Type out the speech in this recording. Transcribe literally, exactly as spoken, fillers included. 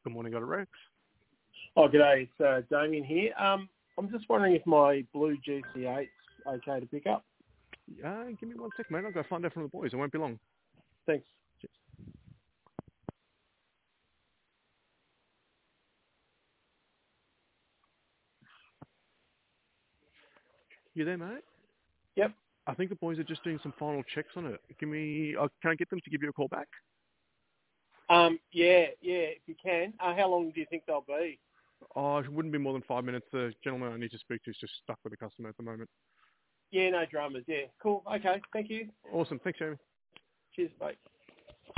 Good morning, got a Rex. Oh, g'day. It's uh, Damien here. Um, I'm just wondering if my blue G C eight's okay to pick up. Uh, give me one sec, mate. I'll go find out from the boys. It won't be long. Thanks. Cheers. You there, mate? Yep. I think the boys are just doing some final checks on it. Give me. Uh, can I get them to give you a call back? Um, yeah, yeah, if you can. Uh, how long do you think they'll be? Oh, it wouldn't be more than five minutes. The gentleman I need to speak to is just stuck with a customer at the moment. Yeah, no dramas. Yeah, cool. Okay, thank you. Awesome. Thanks, Jamie. Cheers, mate.